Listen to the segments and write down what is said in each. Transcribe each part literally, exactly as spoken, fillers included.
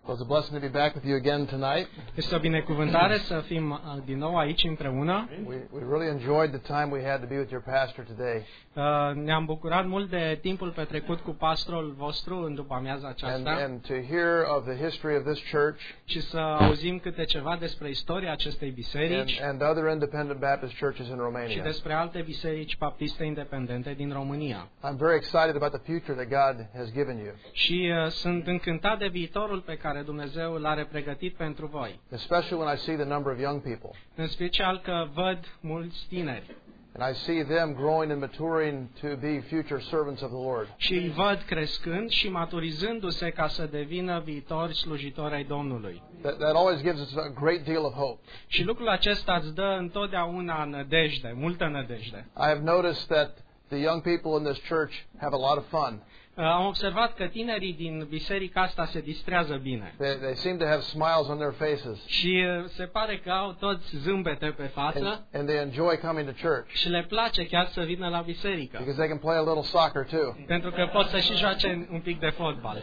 Well, it's a blessing to be back with you again tonight. Este o binecuvântare să fim uh, din nou aici împreună. We, we really enjoyed the time we had to be with your pastor today. Uh, ne-am bucurat mult de timpul petrecut cu pastorul vostru în după amiaza And, aceasta and to hear of the history of this church și să auzim câte ceva despre istoria acestei and, biserici and other independent Baptist churches in și Romania. despre alte biserici baptiste independente din România. I'm very excited about the future that God has given you, Și uh, sunt încântat de viitorul pe care Dumnezeu l-are pregătit pentru voi. especially when I see the number of young people. În special că văd mulți tineri And I see them growing and maturing to be future servants of the Lord. și îi văd crescând și maturizându-se ca să devină viitori slujitori ai Domnului. That, that always gives us a great deal of hope. Și lucrul acesta îți dă întotdeauna nădejde, multă nădejde. I have noticed that the young people in this church have a lot of fun. Am observat că tinerii din biserica asta se distrează bine. They, they seem to have smiles on their faces. Și se pare că au toți zâmbete pe And, față and they enjoy coming to church și le place chiar să vină la biserică. because they can play a little soccer too. Pentru că pot să și joace un pic de fotbal.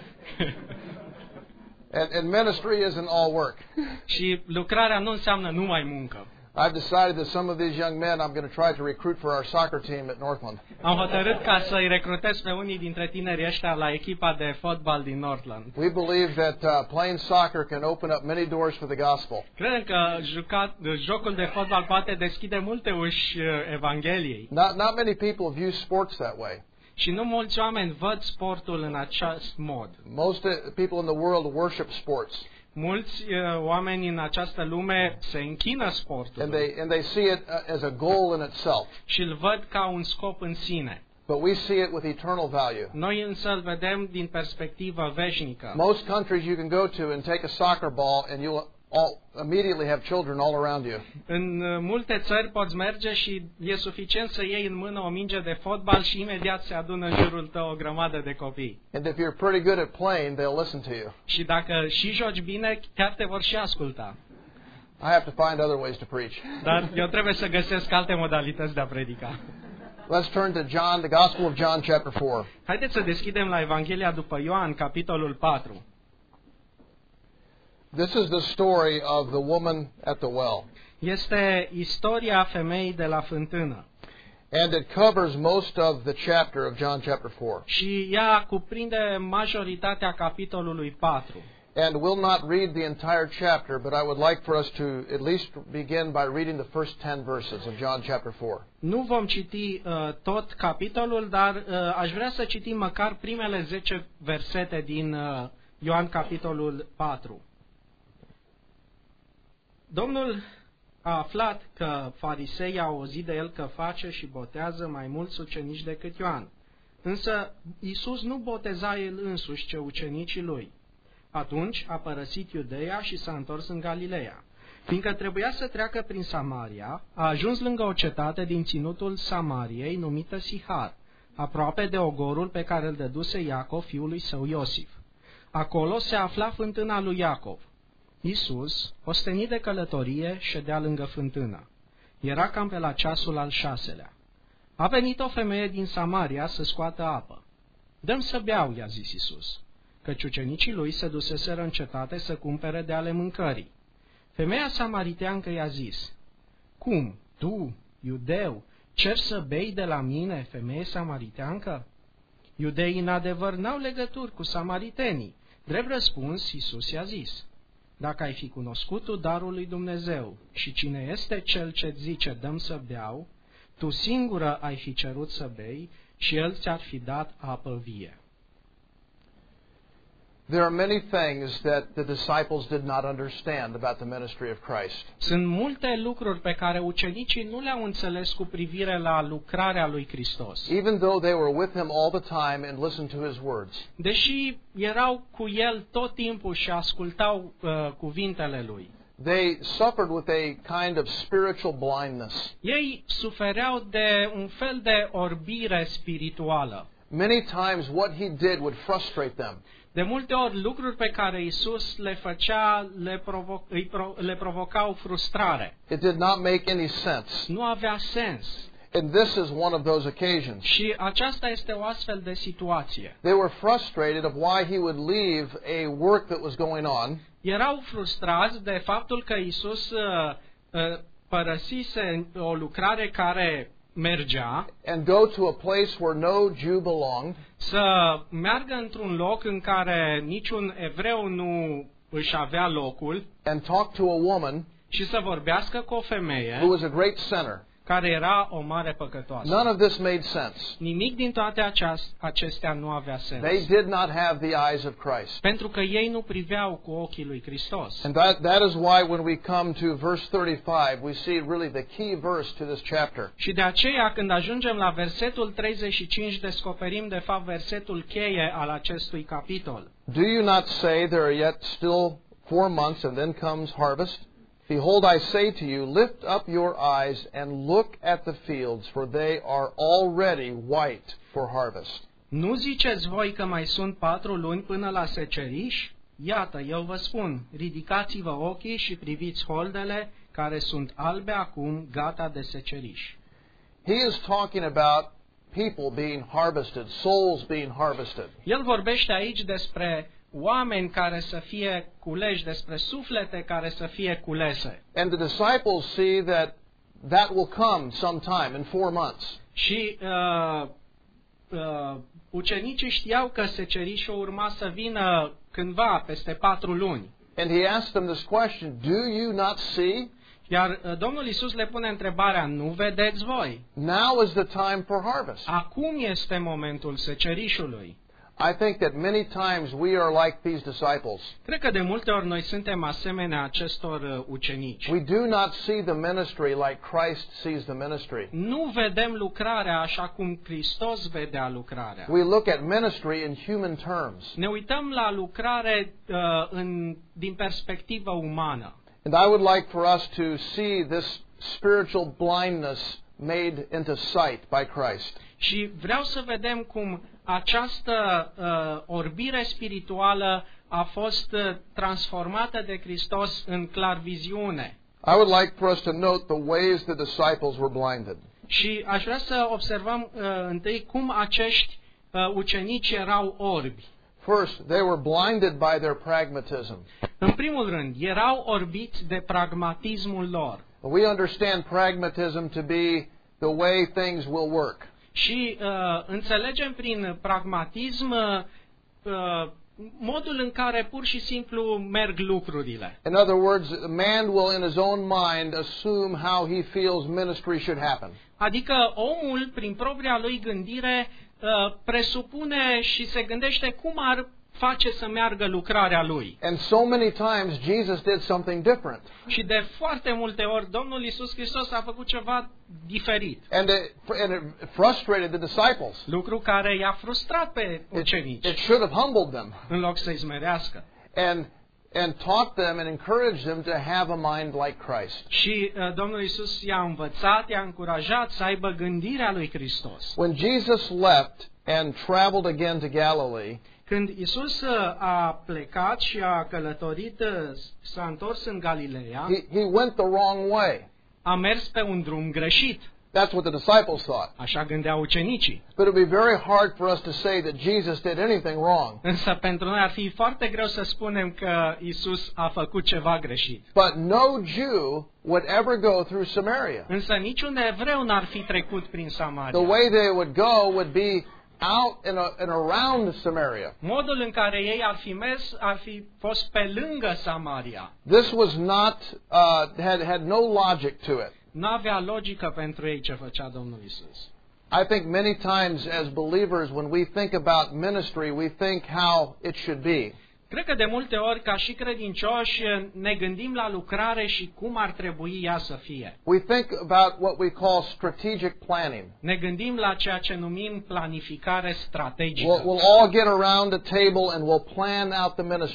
And, and ministry isn't all work. Și lucrarea nu înseamnă numai muncă. I've decided that some of these young men I'm going to try to recruit for our soccer team at Northland. Am hotărât ca să-i recrutez pe unii dintre tinerii ăștia la echipa de fotbal din Northland. We believe that uh, playing soccer can open up many doors for the gospel. Credem că jucat, jocul de fotbal poate deschide multe uși uh, Evangheliei. Not, not many people view sports that way. Și nu mulți oameni văd sportul în acest mod. Most uh, people in the world worship sports. Mulți uh, oameni în această lume se închină And sportului they, and they see it uh, as a goal in itself. și îl văd ca un scop în sine. But we see it with eternal value. Noi însă îl vedem din perspectivă veșnică. Most countries you can go to and take a soccer ball and you'll all immediately have children all around you. În uh, multe țări poți merge și e suficient să iei în mână o minge de fotbal și imediat se adună în jurul tău o grămadă de copii. And if you're pretty good at playing, they'll listen to you. Și dacă și joci bine, chiar te vor și asculta. I have to find other ways to preach. Dar eu trebuie să găsesc alte modalități de a predica. Let's turn to John, the Gospel of John chapter four. Haideți să deschidem la Evanghelia după Ioan, capitolul patru. This is the story of the woman at the well. Este istoria femeii de la fântână. And it covers most of the chapter of John chapter four. Și ea cuprinde majoritatea capitolului patru. And we'll not read the entire chapter, but I would like for us to at least begin by reading the first ten verses of John chapter four. Nu vom citi uh, tot capitolul, dar uh, aș vrea să citim măcar primele zece versete din uh, Ioan capitolul patru. Domnul a aflat că fariseii au auzit de el că face și botează mai mulți ucenici decât Ioan. Însă Iisus nu boteza el însuși, ci ucenicii lui. Atunci a părăsit Iudeea și s-a întors în Galileea. Fiindcă trebuia să treacă prin Samaria, a ajuns lângă o cetate din ținutul Samariei numită Sihar, aproape de ogorul pe care îl dăduse Iacov fiului său Iosif. Acolo se afla fântâna lui Iacov. Iisus, ostenit de călătorie, ședea lângă fântână. Era cam pe la ceasul al șaselea. A venit o femeie din Samaria să scoată apă. Dă-mi să beau, i-a zis Iisus, căci ucenicii lui se duseseră în cetate să cumpere de ale mâncării. Femeia samariteancă i-a zis, cum, tu, iudeu, cer să bei de la mine, femeie samariteancă? Iudeii în adevăr n-au legături cu samaritenii. Drept răspuns, Iisus i-a zis, dacă ai fi cunoscut tu darul lui Dumnezeu și cine este cel ce zice dăm să beau, tu singură ai fi cerut să bei și el ți-ar fi dat apă vie. There are many things that the disciples did not understand about the ministry of Christ. Sunt multe lucruri pe care ucenicii nu le-au înțeles cu privire la lucrarea lui Hristos. Even though they were with him all the time and listened to his words. Deși erau cu el tot timpul și ascultau uh, cuvintele lui. They suffered with a kind of spiritual blindness. Ei sufereau de un fel de orbire spirituală. Many times what he did would frustrate them. De multe ori lucruri pe care Iisus le făcea le, provo- îi pro- le provocau frustrare. It did not make any sense. Nu avea sens. And this is one of those occasions. Și aceasta este o astfel de situație. They were frustrated of why he would leave a work that was going on. Erau frustrați de faptul că Isus uh, uh, părăsise o lucrare care mergea, And go to a place where no Jew belonged. să meargă într-un loc în care niciun evreu nu își avea locul And talk to a woman și să vorbească cu o femeie who was a great sinner. care era o mare păcătoasă. None of this made sense. Nimic din toate aceast- acestea nu avea sens. They did not have the eyes of Christ. Pentru că ei nu priveau cu ochii lui Hristos. And that, that is why when we come to verse thirty-five, we see really the key verse to this chapter. Și de aceea, când ajungem la versetul treizeci și cinci, descoperim de fapt versetul cheie al acestui capitol. Do you not say there are yet still four months and then comes harvest? Behold, I say to you, lift up your eyes and look at the fields, for they are already white for harvest. Nu ziceți voi că mai sunt patru luni până la seceriș? Iată, eu vă spun, ridicați-vă ochii și priviți holdele care sunt albe acum, gata de seceriș. He is talking about people being harvested, souls being harvested. El vorbește aici despre oameni care să fie culeși, despre suflete care să fie culese. And the disciples see that that will come sometime in four months. Și uh, uh, ucenicii știau că secerișul urma să vină cândva, peste patru luni. And he asked them this question, do you not see? Iar uh, Domnul Iisus le pune întrebarea, nu vedeți voi? Now is the time for harvest. Acum este momentul secerișului. I think that many times we are like these disciples. Cred că de multe ori noi suntem asemenea acestor uh, ucenici. We do not see the ministry like Christ sees the ministry. Nu vedem lucrarea așa cum Hristos vedea lucrarea. We look at ministry in human terms. Ne uităm la lucrare uh, în, din perspectivă umană. And I would like for us to see this spiritual blindness made into sight by Christ. Și vreau să vedem cum această uh, orbire spirituală a fost uh, transformată de Hristos în clarviziune. I would like for us to note the ways the disciples were blinded. Și aș vrea să observăm uh, întâi cum acești uh, ucenici erau orbi. First, they were blinded by their pragmatism. În primul rând, erau orbiți de pragmatismul lor. We understand pragmatism to be the way things will work. Și uh, înțelegem prin pragmatism uh, uh, modul în care pur și simplu merg lucrurile. In other words, man will in his own mind assume how he feels ministry should happen. Adică omul, prin propria lui gândire, uh, presupune și se gândește cum ar face să meargă lucrarea lui. And so many times Jesus did something different. Și de foarte multe ori Domnul Iisus Hristos a făcut ceva diferit. And it, and it frustrated the disciples. Lucru care i-a frustrat pe It, ucenici, it should have humbled them în loc să-i smerească. and and taught them and encouraged them to have a mind like Christ. Și uh, Domnul Iisus i-a învățat, i-a încurajat să aibă gândirea lui Hristos. When Jesus left and traveled again to Galilee, Când Iisus uh, a plecat și a călătorit, uh, s-a întors în Galileea, he, he went the wrong way. a mers pe un drum greșit. That's what the disciples thought. Așa gândeau ucenicii. But it would be very hard for us to say that Jesus did anything wrong. Însă pentru noi ar fi foarte greu să spunem că Iisus a făcut ceva greșit. But no Jew would ever go through Samaria. Însă niciun evreu n-ar fi trecut prin The Samaria. way they would go would be out and, and around Samaria. Modul în care ei ar fi mers ar fi fost pe lângă Samaria. This was not, uh, had, had no logic to it. N-avea logică pentru ei ce făcea Domnul Iisus. I think many times as believers, when we think about ministry, we think how it should be. Cred că de multe ori, ca și credincioși, ne gândim la lucrare și cum ar trebui ea să fie. We think about what we call strategic planning. Ne gândim la ceea ce numim planificare strategică. We'll, we'll all get around a table and we'll plan out the ministry.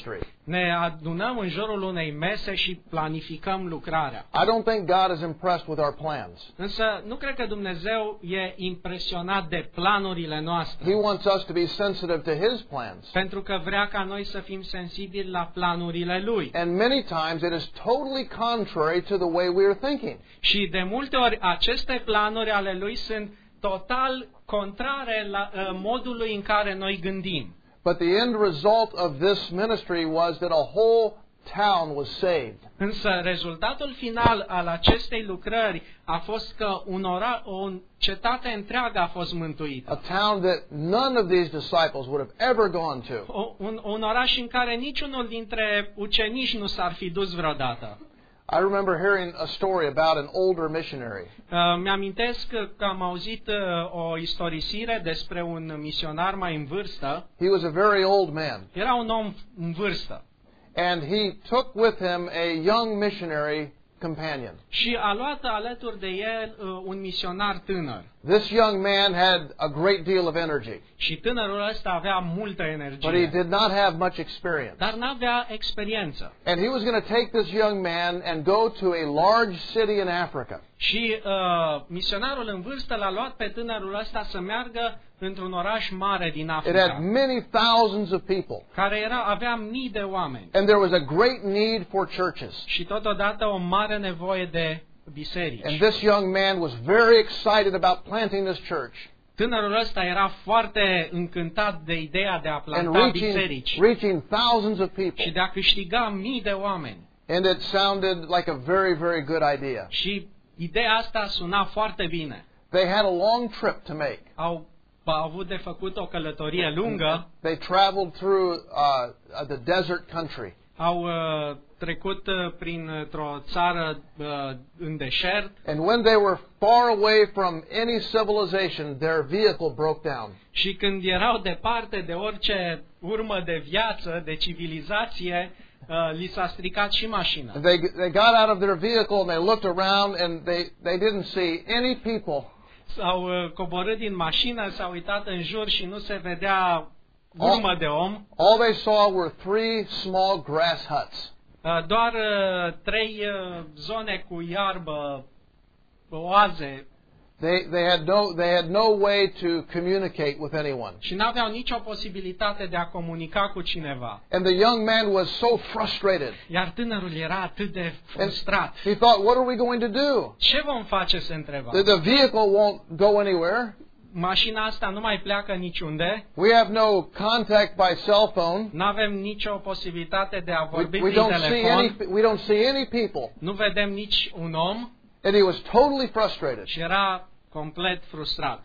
ne adunăm în jurul unei mese și planificăm lucrarea. I don't think God is impressed with our plans. Însă nu cred că Dumnezeu e impresionat de planurile noastre. He wants us to be sensitive to His plans. Pentru că vrea ca noi să fim sensibili la planurile Lui. And many times it is totally contrary to the way we are thinking. Și de multe ori aceste planuri ale Lui sunt total contrare la uh, modului în care noi gândim. But the end result of this ministry was that a whole town was saved. Însă rezultatul final al acestei lucrări a fost că un ora, o cetate întreagă a fost A mântuită. town that none of these disciples would have ever gone to. O, un, un oraș în care niciunul dintre ucenici nu s-ar fi dus vreodată. I remember hearing a story about an older missionary. Uh, mi-amintesc că am auzit uh, o istorisire despre un misionar mai în vârstă. He was a very old man, Era un om în vârstă and he took with him a young missionary companion. și a luat alături de el uh, un misionar tânăr. This young man had a great deal of energy, Și tânărul ăsta avea multă but he energie, did not have much experience. dar n-avea experiență. And he was going to take this young man and go to a large city in Africa. Și uh, misionarul în vârstă l-a luat pe tânărul ăsta să meargă într-un oraș mare din It had Africa, many thousands of people, care era, avea mii de oameni and there was a great need for churches. și totodată o mare nevoie de And biserici. this young man was very excited about planting this church Tânărul ăsta era foarte încântat de ideea de a and planta reaching, biserici reaching thousands of și people. de a câștiga mii de oameni. And it sounded like a very, very good idea. Și ideea asta suna foarte bine. They had a long trip to make. Au, au avut de făcut o călătorie lungă, They traveled through uh, the desert country. au uh, trecut uh, printr-o țară uh, în deșert And when they were far away from any civilization, their vehicle broke down. și când erau departe de orice urmă de viață, de civilizație, uh, li s-a stricat și mașina. And they they got out of their vehicle and they looked around and they, they didn't see any people. S-au uh, coborât din mașină, s-au uitat în jur și nu se vedea urmă de om. All they saw were three small grass huts. Uh, Doar uh, trei uh, zone cu iarbă, oaze, They they had no they had no way to communicate with anyone. și n-aveau nicio posibilitate de a comunica cu cineva. And the young man was so frustrated. Iar tânărul era atât de frustrat. He thought, what are we going to do? Ce vom face, se întreba. The, the vehicle won't go anywhere. Mașina asta nu mai pleacă niciunde, We have no contact by cell phone. nu avem nicio posibilitate de a We, vorbi we prin don't see telefon, any we don't see any people. nu vedem nici un om And he was totally frustrated. și era complet frustrat.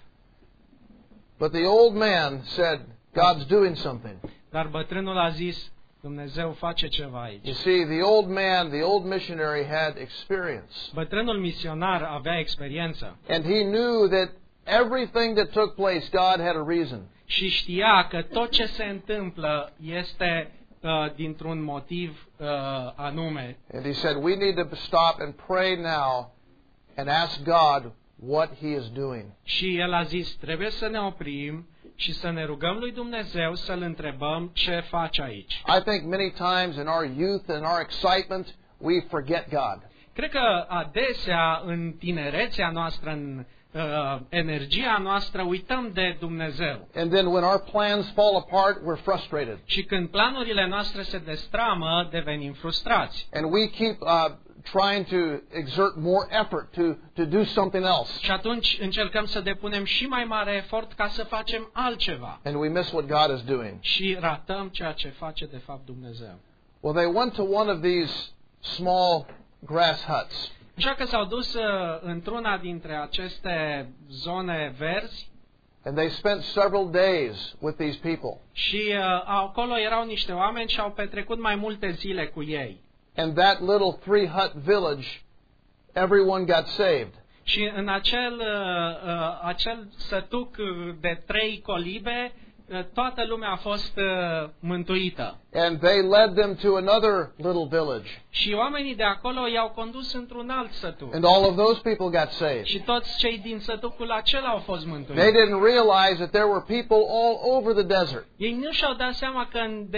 But the old man said, God's doing something. Dar bătrânul a zis, Dumnezeu face ceva You aici. see, the old man, the old missionary had experience. Bătrânul misionar avea experiență And he knew that everything that took place, God had a reason. și știa că tot ce se întâmplă este uh, dintr-un motiv uh, anume. And he said, we need to stop and pray now and ask God what he is doing. Și el a zis, trebuie să ne oprim și să ne rugăm lui Dumnezeu să-L întrebăm ce face aici. I think many times in our youth and our excitement, we forget God. Cred că adesea în tinerețea noastră, în uh, energia noastră, uităm de Dumnezeu. And then when our plans fall apart, we're frustrated. Și când planurile noastre se destramă, devenim frustrați. And we keep uh, trying to exert more effort to, to do something else. Și atunci încercăm să depunem și mai mare efort ca să facem altceva. And we miss what God is doing. Și ratăm ceea ce face de fapt Dumnezeu. Well, they went to one of these small grass huts. Așa că s-au dus uh, într-una dintre aceste zone verzi And they spent several days with these people. și uh, acolo erau niște oameni și au petrecut mai multe zile cu ei. And that little three hut village, everyone got saved. Și în acel, uh, uh, acel sătuc de trei colibe, uh, toată lumea a fost uh, mântuită. And they led them to another little village. Și oamenii de acolo i-au condus într-un alt sătuc. And all of those people got saved. Și toți cei din sătucul acela au fost They mântuiți. didn't realize that there were people all over the desert. Ei nu și-au dat seama că în de,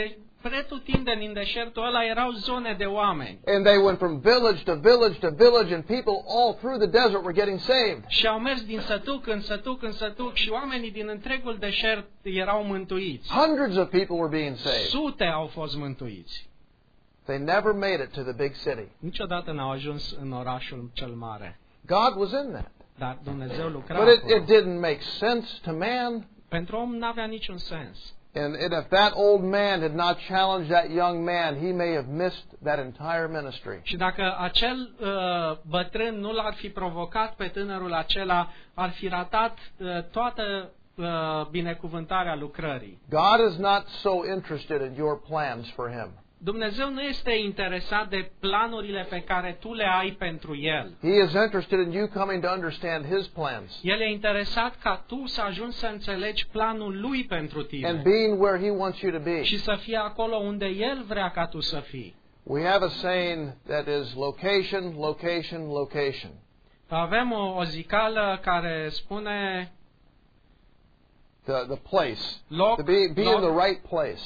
pretutindeni în deșertul ăla erau zone de oameni. And they went from village to village to village, and people all through the desert were getting saved. Și au mers din sătuc în sătuc în sătuc și oamenii din întregul deșert erau mântuiți. Hundreds of people were being saved. Sute au fost mântuiți. They never made it to the big city. Niciodată n-au ajuns în orașul cel mare. God was in that. Dar Dumnezeu lucra But it, acolo. it didn't make sense to man. Pentru om n-avea niciun sens. And, and if that old man had not challenged that young man, he may have missed that entire ministry. Și dacă acel uh, bătrân nu l-ar fi provocat pe tânărul acela, ar fi ratat uh, toată uh, binecuvântarea lucrării. God is not so interested in your plans for him. Dumnezeu nu este interesat de planurile pe care tu le ai pentru El. He is interested in you coming to understand his plans El e interesat ca tu să ajungi să înțelegi planul Lui pentru and tine being where he wants you to be. și să fii acolo unde El vrea ca tu să fii. We have a saying that is location, location, location. Avem o, o zicală care spune The, the place. loc, To be, be in loc, the right place.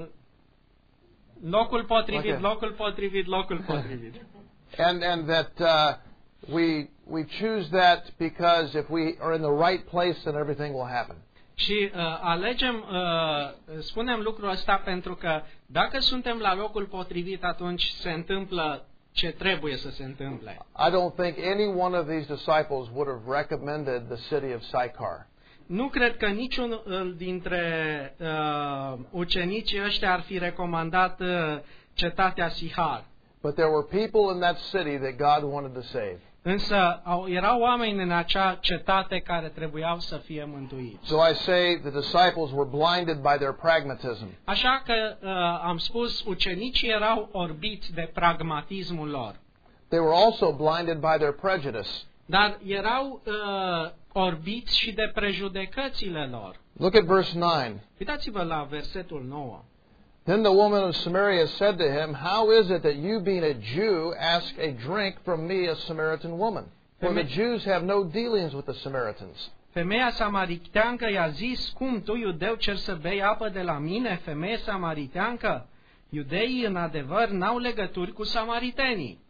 locul potrivit, Okay. locul potrivit, locul potrivit. And, and that uh, we, we choose that because if we are in the right place, then everything will happen. Și uh, alegem, uh, spunem lucrul ăsta pentru că dacă suntem la locul potrivit, atunci se întâmplă ce trebuie să se întâmple. I don't think any one of these disciples would have recommended the city of Sychar. Nu cred că niciun dintre uh, ucenicii ăștia ar fi recomandat uh, cetatea Sihar. But there were people in that city that God wanted to save. Însă au, erau oameni în acea cetate care trebuiau să fie mântuiți. So I say the disciples were blinded by their pragmatism. Așa că uh, am spus, ucenicii erau orbiți de pragmatismul lor. They were also blinded by their prejudice. Dar erau uh, orbiți și de prejudecățile lor. Look at verse nine. Uitați-vă la versetul nouă. Then the woman of Samaria said to him, How is it that you, being a Jew, ask a drink from me, a Samaritan woman? For the Jews have no dealings with the Samaritans. Femeia samariteancă i-a zis, cum tu, iudeu, cer să bei apă de la mine, femeie samariteancă? Iudeii, în adevăr, n-au legături cu samaritenii.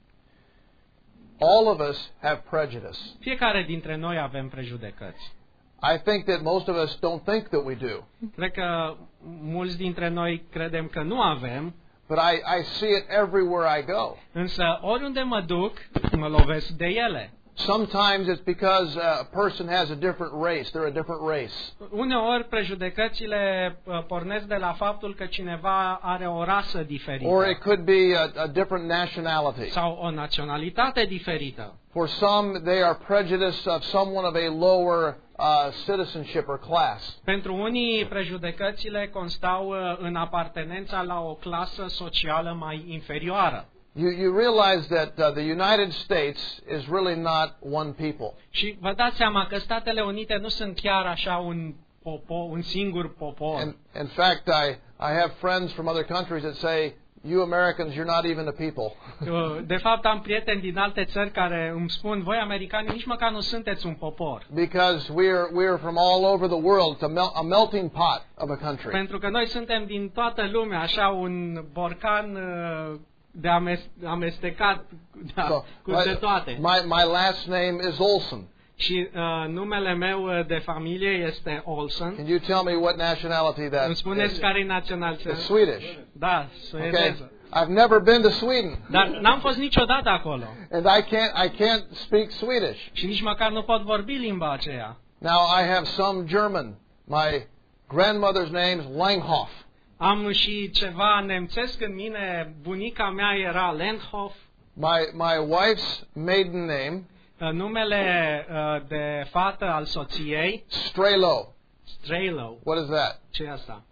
All of us have prejudice. Fiecare dintre noi avem prejudecăți. I think that most of us don't think that we do. Cred că mulți dintre noi credem că nu avem, But I, I see it everywhere I go. însă oriunde mă duc, mă lovesc de ele. Sometimes it's because a person has a different race. They're a different race. Uneori prejudecățile uh, pornesc de la faptul că cineva are o rasă Or diferită it could be a, a different nationality. sau o naționalitate diferită. For some, they are prejudiced of someone of a lower uh, citizenship or class. Pentru unii, prejudecățile constau uh, în apartenența la o clasă socială mai inferioară. You, you realize that uh, the United States is really not one people. Și vă dați seama că Statele Unite nu sunt chiar așa un popor, un singur popor. And in fact, I, I have friends from other countries that say, you Americans, you're not even a people. De fapt, am prieteni din alte țări care îmi spun, voi americani nici măcar nu sunteți un popor. Because we're, we're from all over the world. It's a, mel- a melting pot of a country. Pentru că noi suntem din toată lumea, așa un borcan uh, de ames- amestecat da, So, cu my, de toate. my, my last name is Olson. Și uh, numele meu de familie este Olsen. Can you tell me what nationality that Îmi spuneți is? care e naționalitatea? It's Swedish. Da, Okay. suedeză. I've never been to Sweden. Dar n-am fost niciodată acolo. And I can't, I can't speak Swedish. Și nici măcar nu pot vorbi limba aceea. Now I have some German. My grandmother's name is Langhoff. Am și ceva nemțesc în mine. Bunica mea era Lendhoff. My, my wife's maiden name, Numele uh, de fată al soției, Strelo. Strelo. What is that? Ce e asta?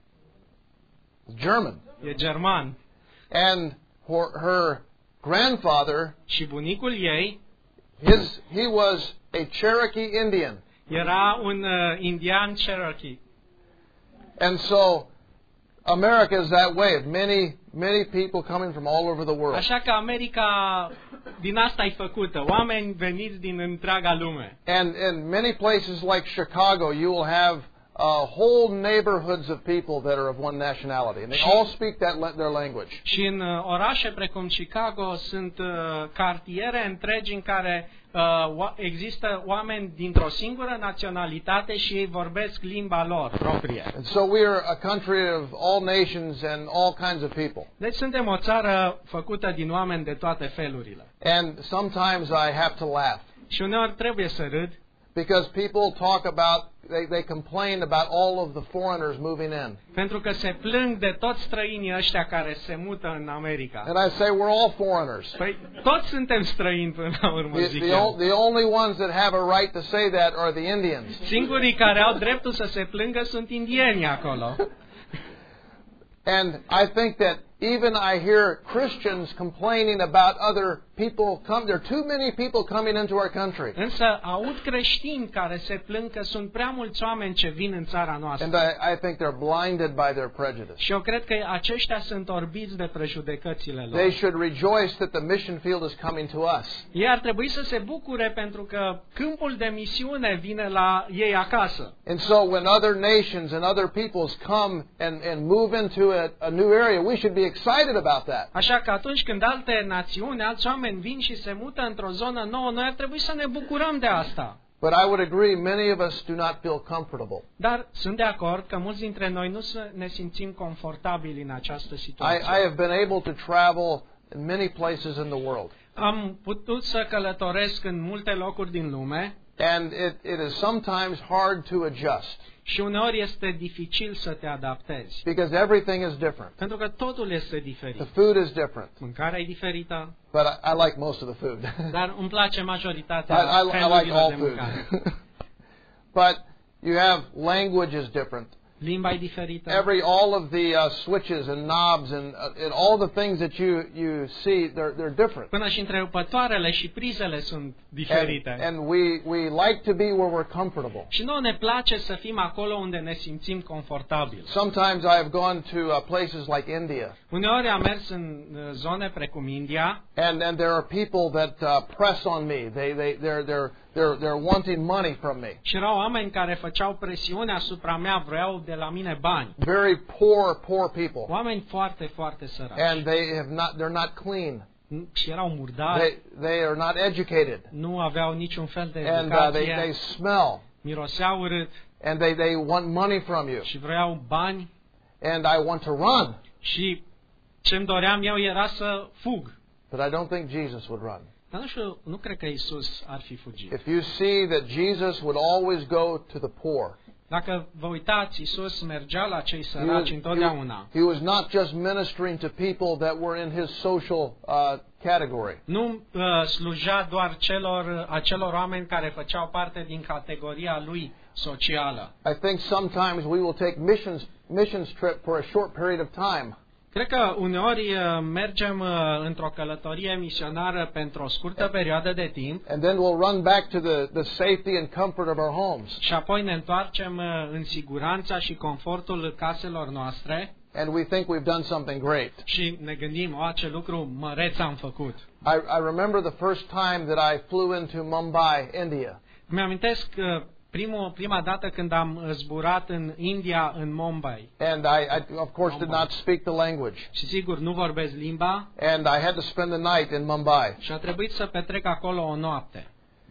German. E german. And her, her grandfather, Și bunicul ei his, he was a Cherokee Indian. era un uh, indian Cherokee. And so America is that way, of many, many people coming from all over the world. Așa că America din asta e făcută. Oameni veniți din întreaga lume. And in many places like Chicago, you will have uh, whole neighborhoods of people that are of one nationality, and they all speak that their language. Și în uh, orașe precum Chicago sunt uh, cartiere întregi în care uh, există oameni dintr-o singură naționalitate și ei vorbesc limba lor proprie. And so we are a country of all nations and all kinds of people. Deci suntem o țară făcută din oameni de toate felurile. And sometimes I have to laugh. Și uneori trebuie să râd. Because people talk about, they, they complain about all of the foreigners moving in. Pentru că se plâng de toți străinii ăștia care se mută în America. And I say we're all foreigners. Păi toți suntem străini până la urmă, The, zic the, eu. o- the only ones that have a right to say that are the Indians. Singurii care au dreptul să se plângă sunt indienii acolo. And I think that even I hear Christians complaining about other people come. There are too many people coming into our country. Însă aud creștini care se plâng că sunt prea mulți oameni ce vin în țara And noastră. I, I think they're blinded by their prejudice. Și eu cred că aceștia sunt orbiți de prejudecățile They lor. should rejoice that the mission field is coming to us. Ei ar trebui să se bucure pentru că câmpul de misiune vine la ei acasă. And so when other nations and other peoples come and, and move into a, a new area, we should be excited about that. Așa că atunci când alte națiuni, alți oameni vin și se mută într-o zonă nouă, noi ar trebui să ne bucurăm de asta. But I would agree, many of us do not feel comfortable. Dar sunt de acord că mulți dintre noi nu ne simțim confortabili în această I, situație. I have been able to travel in many places in the world. Am putut să călătoresc în multe locuri din lume And it, it is sometimes hard to adjust și uneori este dificil să te adaptezi. because everything is different. Pentru că totul este The diferit. food is different, Mâncarea e diferită, but I, I like most of the food. dar îmi place I, majoritatea I, I like felurilor all de food. mâncare. But you have languages different. Limba e diferită. Every all of the uh, switches and knobs and, uh, and all the things that you you see, they're they're different. Până și întrerupătoarele și prizele sunt And, diferite. and we we like to be where we're comfortable. Și nouă ne place să fim acolo unde ne simțim confortabil. Sometimes I have gone to uh, places like India, Uneori am mers în uh, zone precum India and and there are people that uh, press on me. They they they're they're they're they're wanting money from me. și erau oameni care făceau presiune asupra mea, vreau de la mine bani. Very poor poor people, Oameni foarte, foarte săraci. and they have not they're not clean. Și erau murdari, They they are not educated, nu aveau niciun fel de and uh, they they educație, smell, miroseau urât and they they want money from you. și vreau bani. And I want to run, Și ce-mi doream eu era să fug. but I don't think Jesus would run. Dar nu știu, nu cred că Isus ar fi fugit. If you see that Jesus would always go to the poor, Dacă vă uitați, Isus mergea la cei he was, săraci he, întotdeauna. he was not just ministering to people that were in his social uh, category. Nu uh, slujea doar celor, acelor oameni care făceau parte din categoria lui socială. I think sometimes we will take missions missions trip for a short period of time, Cred că uneori uh, mergem uh, într-o călătorie misionară pentru o scurtă perioadă de timp and then we'll run back to the, the safety and comfort of our homes, și apoi ne întoarcem uh, în siguranța și confortul caselor noastre and we think we've done something great. și ne gândim, o, ce lucru măreț am făcut. I, I remember the first time that I flew into Mumbai, India. Mi-amintesc uh, primul, prima dată când am zburat în India, în Mumbai. And I, I, of course, did not speak the language. Și sigur, nu vorbesc limba And I had to spend the night in Mumbai. și a trebuit să petrec acolo o noapte.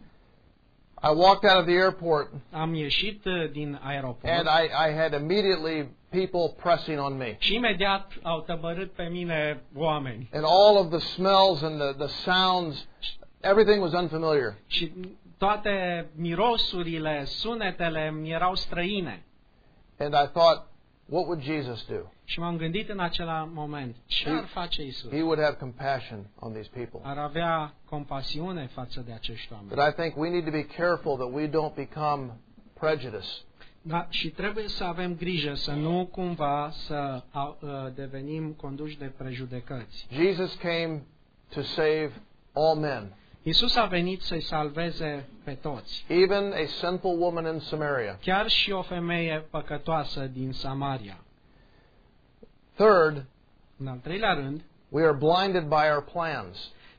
I walked out of the airport, Am ieșit uh, din aeroport and I, I had immediately people pressing on me. și imediat au tăbărât pe mine oameni. And all of the smells and the, the sounds, everything was unfamiliar. Și toate mirosurile, sunetele mi erau străine. And I thought, what would Jesus do? Și m-am gândit în acela moment, ce ar face Isus? He would have compassion on these people. Ar avea compasiune față de acești But oameni. I think we need to be careful that we don't become prejudiced. Da, și trebuie să avem grijă să nu cumva să a, a, devenim conduși de prejudecăți. Jesus came to save all men, Isus a venit să-i salveze pe toți, even a sinful woman in Samaria. chiar și o femeie păcătoasă din Samaria. Third, În al treilea rând, we are blinded by our plans.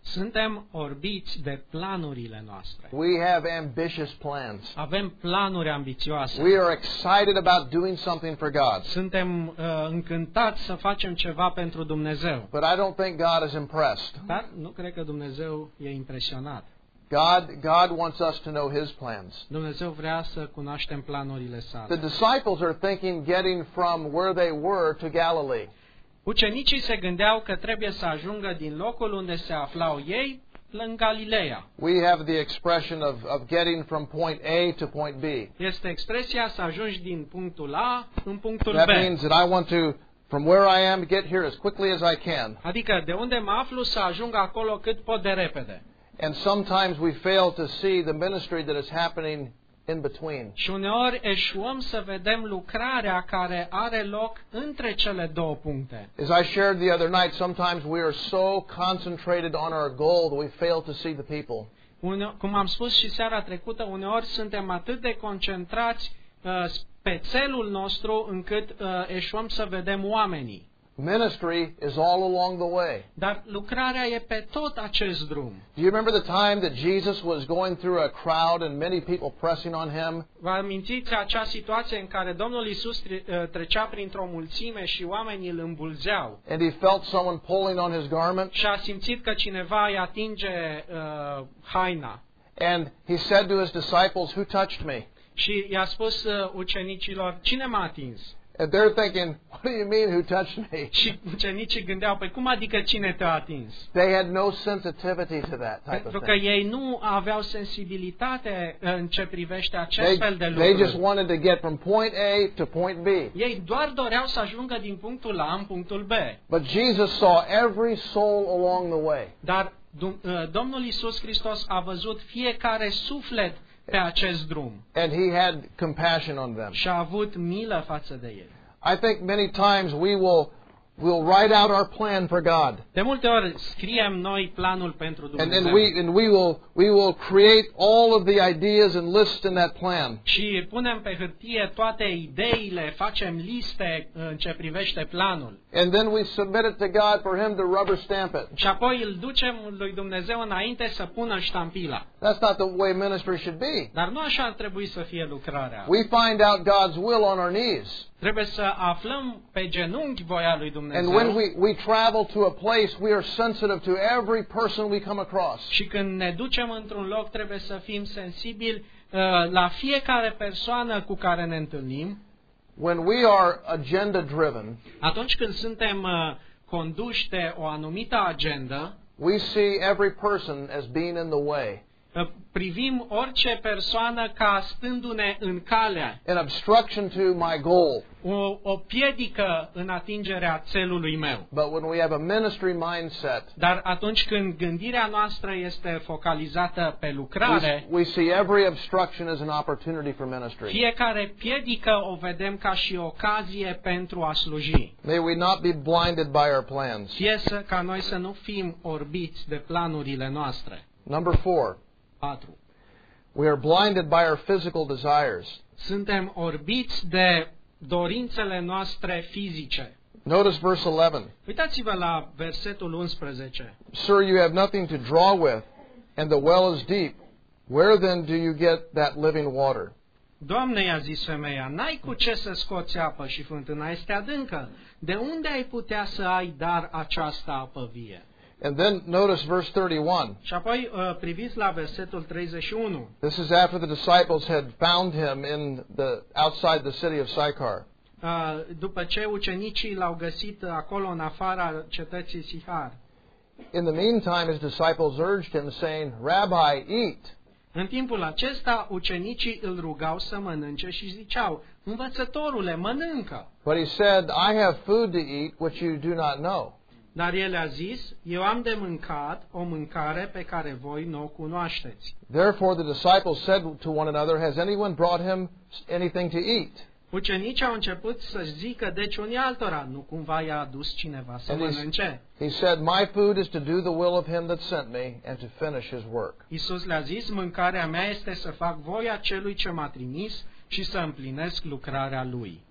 Suntem orbiți de planurile noastre. We have ambitious plans. Avem planuri ambițioase. We are excited about doing something for God. Suntem uh, încântați să facem ceva pentru Dumnezeu. But I don't think God is impressed. Dar nu cred că Dumnezeu e impresionat. God, God wants us to know His plans. Dumnezeu vrea să cunoaștem planurile The sale. disciples are thinking getting from where they were to Galilee. Ucenicii se gândeau că trebuie să ajungă din locul unde se aflau ei în Galileea. We have the expression of, of getting from point A to point B. Este expresia să ajungi din punctul A în punctul That B. means that I want to, from where I am, get here as quickly as I can. Adică de unde mă aflu să ajung acolo cât pot de repede. And sometimes we fail to see the ministry that is happening in between. Și uneori eșuăm să vedem lucrarea care are loc între cele două puncte. As I shared the other night, sometimes we are so concentrated on our goal that we fail to see the people. Une, cum am spus și seara trecută, uneori suntem atât de concentrați uh, pe țelul nostru încât uh, eșuăm să vedem oamenii. Ministry is all along the way. Dar lucrarea e pe tot acest drum. Do you remember the time that Jesus was going through a crowd and many people pressing on Him? Vă amintiți acea situație în care Domnul Iisus trecea printr-o mulțime și oamenii îl îmbulzeau? And He felt someone pulling on His garment? Și a simțit că cineva îi atinge uh, haina. And He said to His disciples, "Who touched me?" Și i-a spus uh, ucenicilor, cine m-a atins? And they're thinking, "What do you mean, who touched me?" Și ucenicii gândeau, păi cum adică cine te-a atins? They had no sensitivity to that type Pentru of că thing. ei nu aveau sensibilitate în ce privește acest They, fel de they just lucruri. wanted to get from point A to point B. Ei doar doreau să ajungă din punctul A în punctul B. But Jesus saw every soul along the way. Dar Domnul Iisus Hristos a văzut fiecare suflet pe acest drum And He had compassion on them. și a avut milă față de ei. I think many times we will we'll write out our plan for God. De multe ori scriem noi planul pentru And Dumnezeu. then we and we will we will create all of the ideas and lists in that plan. Și punem pe hârtie toate ideile, facem liste în ce privește planul. And then we submit it to God for Him to rubber stamp it. Și apoi îl ducem lui Dumnezeu înainte să pună ștampila. That's not the way ministry should be. Dar nu așa ar trebui să fie lucrarea. We find out God's will on our knees. Trebuie să aflăm pe genunchi voia lui Dumnezeu. And when we, we travel to a place, we are sensitive to every person we come across. Și când ne ducem într-un loc, trebuie să fim sensibili uh, la fiecare persoană cu care ne întâlnim. When we are agenda driven, Atunci când suntem uh, conduși de o anumită agendă, we see every person as being in the way. uh, privim orice persoană ca stându-ne în calea, An obstruction to my goal. o, o piedică în atingerea țelului meu. But when we have a ministry mindset, Dar atunci când gândirea noastră este focalizată pe we, lucrare, we see every obstruction as an opportunity for ministry. fiecare piedică o vedem ca și ocazie pentru a sluji. May we not be blinded by our plans. Fie să, ca noi să nu fim orbiți de planurile noastre. Number four, patru. we are blinded by our physical desires. Suntem orbiți de dorințele noastre fizice. Notice verse eleven. Uitați-vă la versetul unsprezece. Sir, you have nothing to draw with, and the well is deep. Where then do you get that living water? Doamne, i-a zis femeia, n-ai cu ce să scoți apă și fântâna este adâncă. De unde ai putea să ai dar această apă vie? And then notice verse thirty-one. Și apoi uh, priviți la versetul treizeci și unu. This is after the disciples had found him in the outside the city of Sychar. Uh, după ce ucenicii l-au găsit acolo în afara cetății Sihar. In the meantime, his disciples urged him, saying, Rabbi, eat. În timpul acesta, ucenicii îl rugau să mănânce și ziceau, învățătorule, mănâncă. But he said, I have food to eat which you do not know. Dar el a zis, eu am de mâncat o mâncare pe care voi nu o cunoașteți. Therefore the disciples said to one another, Has anyone brought him anything to eat? Ucenicii au început să zică, deci unii altora, nu cumva i-a adus cineva să And mănânce? He said, My food is to do the will of him that sent me and to finish his work. Iisus le-a zis, mâncarea mea este să fac voia celui ce m-a trimis și să împlinesc lucrarea lui.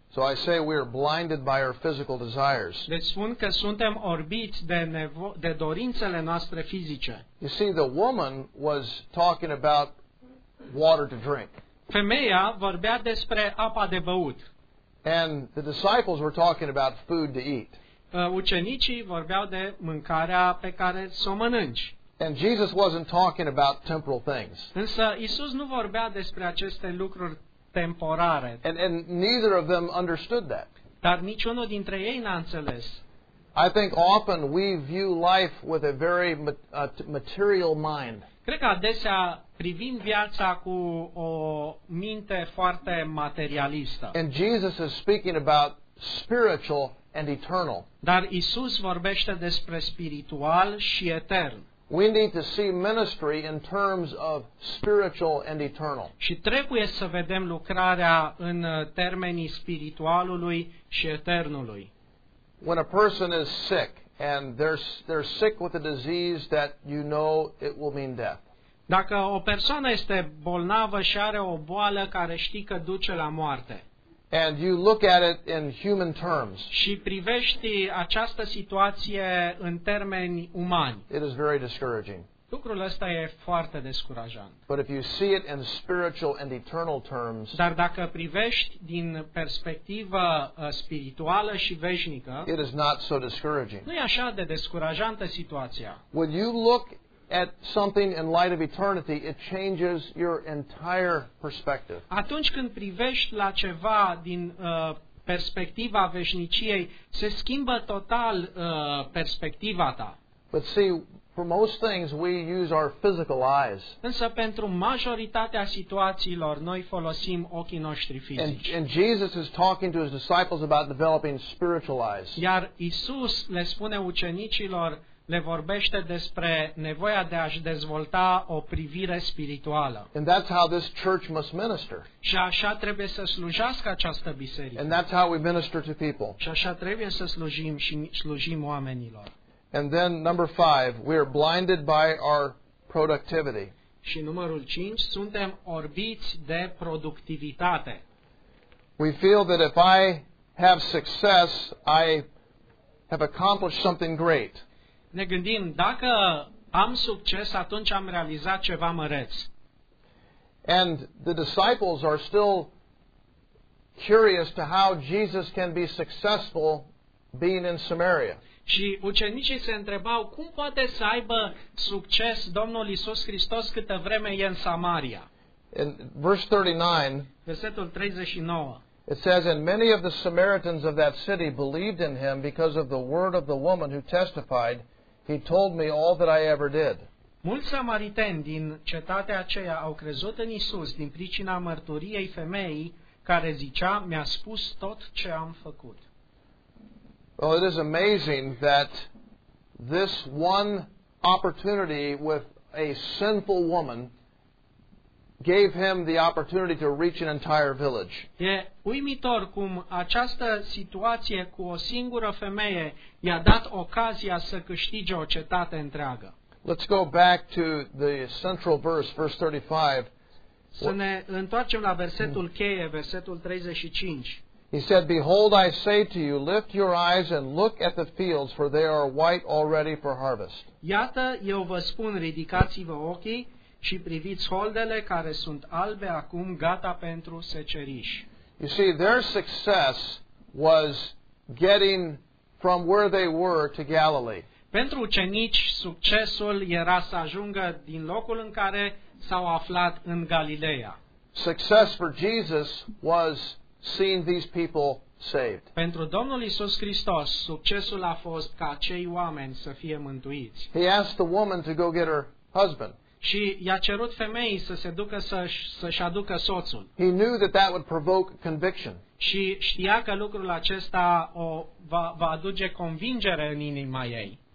So I say we are blinded by our physical desires. Deci spun că suntem orbiți de, nevo- de dorințele noastre fizice. You see, the woman was talking about water to drink. Femeia vorbea despre apa de băut. And the disciples were talking about food to eat. Uh, Ucenicii vorbeau de mâncarea pe care să o mănânci. And Jesus wasn't talking about temporal things. Însă Isus nu vorbea despre aceste lucruri temporare, And, and neither of them understood that. dar niciunul dintre ei n-a înțeles. I think often we view life with a very ma- uh, t- material mind. Cred că adesea privim viața cu o minte foarte materialistă. And Jesus is speaking about spiritual and eternal. Dar Isus vorbește despre spiritual și etern. We need to see ministry in terms of spiritual and eternal. Și trebuie să vedem lucrarea în termenii spiritualului și eternului. When a person is sick and they're they're sick with a disease that you know it will mean death. Dacă o persoană este bolnavă și are o boală care știi că duce la moarte And you look at it in human terms, și privești această situație în termeni umani, it is very discouraging. lucrul ăsta e foarte descurajant. But if you see it in spiritual and eternal terms, Dar dacă privești din perspectivă uh, spirituală și veșnică, it is not so discouraging. nu e așa de descurajantă situația. When you look at something in light of eternity, it changes your entire perspective. Atunci când privești la ceva din uh, perspectiva veșniciei, se schimbă total uh, perspectiva ta. But see, for most things we use our physical eyes. Însă pentru majoritatea situațiilor noi folosim ochii noștri And, fizici. and Jesus is talking to his disciples about developing spiritual eyes. Iar Isus le spune ucenicilor, le vorbește despre nevoia de a-și dezvolta o privire spirituală. And that's how this church must minister. Și așa trebuie să slujească această biserică. And that's how we minister to people. Și așa trebuie să slujim și slujim oamenilor. And then number five, we are blinded by our productivity. Și numărul cinci, suntem orbiți de productivitate. We feel that if I have success, I have accomplished something great. Ne gândim, dacă am succes, atunci am realizat ceva măreț. And the disciples are still curious to how Jesus can be successful being in Samaria. Și ucenicii se întrebau cum poate să aibă succes Domnul Iisus Hristos câtă vreme e în Samaria. In verse thirty-nine, Versetul treizeci și nouă. it says, And many of the Samaritans of that city believed in him because of the word of the woman who testified, He told me all that I ever did. Mulți samariteni din cetatea aceea au crezut în Isus din pricina mărturiei femeii care zicea, mi-a spus tot ce am făcut. Well, it is amazing that this one opportunity with a sinful woman gave him the opportunity to reach an entire village. E uimitor cum această situație cu o singură femeie i-a dat ocazia să câștige o cetate întreagă. Let's go back to the central verse, verse thirty-five. Să ne întoarcem la versetul cheie, versetul treizeci și cinci. He said, Behold, I say to you, lift your eyes and look at the fields, for they are white already for harvest. Iată, eu vă spun, ridicați-vă ochii și priviți holdele care sunt albe acum, gata pentru seceriș. You see, their success was getting from where they were to Galilee. Pentru ucenici, succesul era să ajungă din locul în care s-au aflat în Galileea. Success for Jesus was seeing these people saved. Pentru Domnul Iisus Hristos, succesul a fost ca acei oameni să fie mântuiți. He asked the woman to go get her husband. Și i-a cerut femeii să se ducă să-și, să-și aducă soțul. He knew that that would provoke conviction. Și știa că lucrul acesta o va, va aduce convingere în inima ei.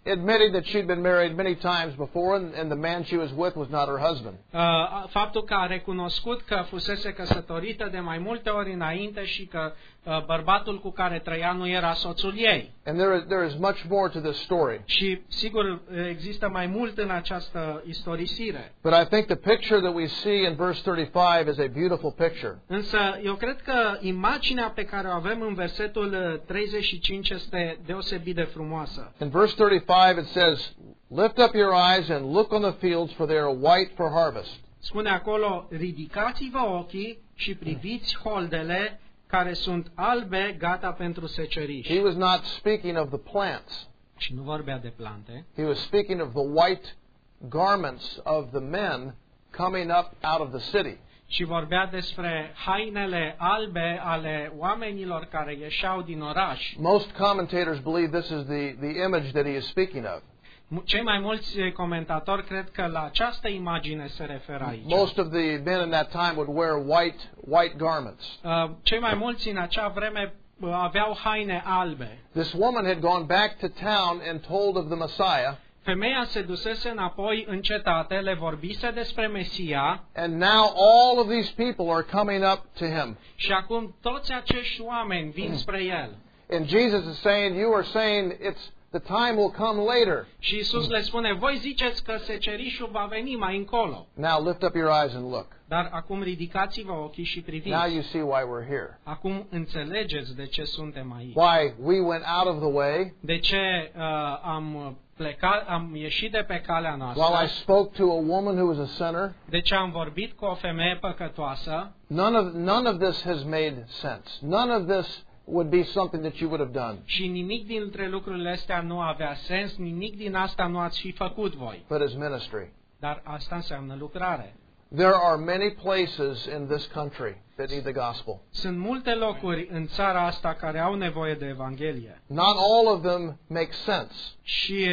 admitting that she'd been married many times before, and, and the man she was with was not her husband. Uh, faptul că a recunoscut că fusese căsătorită de mai multe ori înainte și că uh, bărbatul cu care trăia nu era soțul ei. And there is, there is much more to this story. Și sigur există mai mult în această istorisire. But I think the picture that we see in verse thirty-five is a beautiful picture. Însă eu cred că imaginea pe care o avem în versetul treizeci și cinci este deosebit de frumoasă. In verse thirty-five it says, "Lift up your eyes and look on the fields, for they are white for harvest." Spune acolo, ridicați-vă ochii și priviți holdele care sunt albe, gata pentru seceriș. He was not speaking of the plants. Și nu vorbea de plante. He was speaking of the white garments of the men coming up out of the city. Și vorbea despre hainele albe ale oamenilor care ieșeau din oraș. Most commentators believe this is the, the image that he is speaking of. Cei mai mulți comentatori cred că la această imagine se referă aici. Most of the men in that time would wear white white garments. Uh, cei mai mulți în acea vreme uh, aveau haine albe. This woman had gone back to town and told of the Messiah. Femeia se dusese înapoi în cetate, le vorbise despre Mesia. And now all of these people are coming up to him. Și acum toți acești oameni vin spre el. And Jesus is saying, you are saying it's the time will come later. Și Iisus le spune, voi ziceți că secerișul va veni mai încolo. Now lift up your eyes and look. Dar acum ridicați-vă ochii și priviți. Now you see why we're here. Acum înțelegeți de ce suntem aici. Why we went out of the way. De ce uh, am plecat, am ieșit de pe calea noastră. While I spoke to a woman who was a sinner. De ce am vorbit cu o femeie păcătoasă. None of none of this has made sense. None of this would be something that you would have done. Și nimic dintre lucrurile astea nu avea sens, nimic din asta nu ați fi făcut voi. But as ministry. Dar asta înseamnă lucrare. There are many places in this country that need the gospel. Sunt multe locuri în țara asta care au nevoie de Evanghelie. Not all of them make sense. Și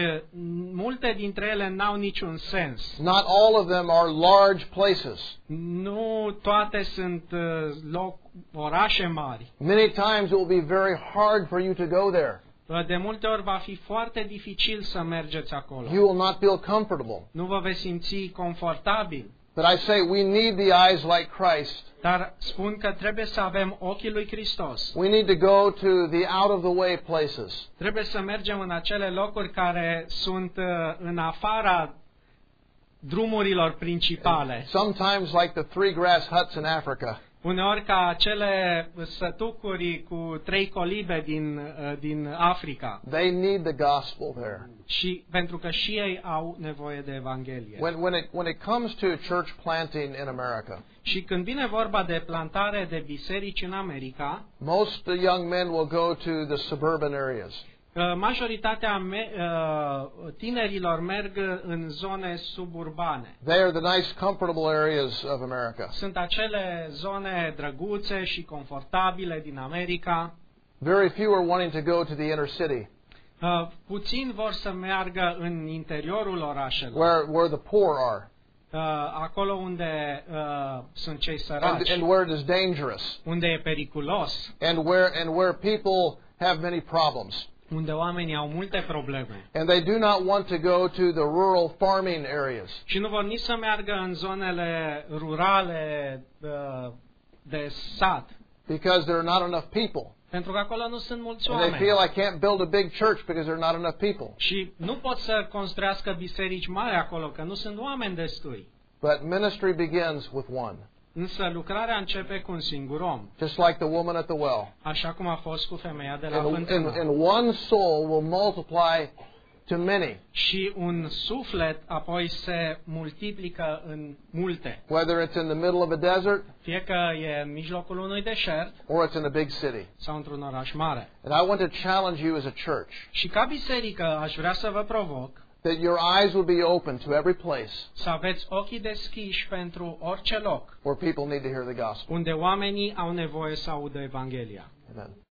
multe dintre ele n-au niciun sens. Not all of them are large places. Nu toate sunt uh, loc, orașe mari. Many times it will be very hard for you to go there. De multe ori va fi foarte dificil să mergeți acolo. You will not feel comfortable. Nu vă veți simți confortabil. But I say we need the eyes like Christ. Dar spun că trebuie să avem ochii lui Hristos. We need to go to the out of the way places. Trebuie să mergem în acele locuri care sunt uh, în afara drumurilor principale. Sometimes like the three grass huts in Africa. Uneori ca acele sătucuri cu trei colibe din, uh, din Africa. They need the gospel there. Și pentru că și ei au nevoie de Evanghelie. When, when, it, when it comes to church planting in America, și când vine vorba de plantare de biserici în America, most young men will go to the suburban areas. Majoritatea me, uh, tinerilor merg în zone suburbane. They are the nice, comfortable areas of America. Sunt acele zone drăguțe și confortabile din America. Very few are wanting to go to the inner city. Uh, puțini vor să meargă în interiorul orașelor. Where, where the poor are. Uh, acolo unde uh, sunt cei săraci. And, and where it is dangerous. Unde e periculos. And where, and where people have many problems. Unde oamenii au multe probleme. And they do not want to go to the rural farming areas. Și nu vor nici să meargă în zonele rurale uh, de sat. Because there are not enough people. Pentru că acolo nu sunt mulți And oameni. they feel I can't build a big church because there are not enough people. Și nu pot să construiască biserici mari acolo, că nu sunt oameni destui. But ministry begins with one. Însă lucrarea începe cu un singur om. Just like the woman at the well. Așa cum a fost cu femeia de la And, fântână. and, and one soul will multiply to many. Și un suflet apoi se multiplică în multe. Whether it's in the middle of a desert, fie că e în mijlocul unui deșert, or it's in a big city. sau într-un oraș mare. And I want to challenge you as a church. Și ca biserică aș vrea să vă provoc that your eyes will be open to every place să aveți ochii deschiși pentru orice loc where people need to hear the gospel. unde oamenii au nevoie să audă Evanghelia. Amen.